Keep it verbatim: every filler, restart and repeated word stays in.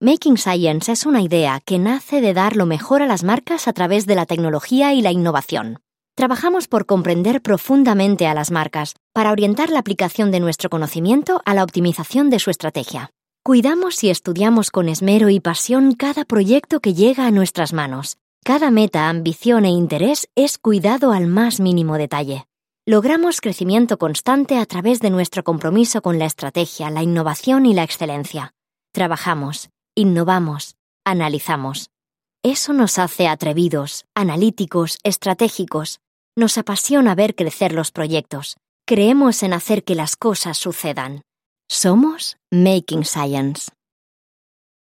Making Science es una idea que nace de dar lo mejor a las marcas a través de la tecnología y la innovación. Trabajamos por comprender profundamente a las marcas, para orientar la aplicación de nuestro conocimiento a la optimización de su estrategia. Cuidamos y estudiamos con esmero y pasión cada proyecto que llega a nuestras manos. Cada meta, ambición e interés es cuidado al más mínimo detalle. Logramos crecimiento constante a través de nuestro compromiso con la estrategia, la innovación y la excelencia. Trabajamos, innovamos, analizamos. Eso nos hace atrevidos, analíticos, estratégicos. Nos apasiona ver crecer los proyectos. Creemos en hacer que las cosas sucedan. Somos Making Science.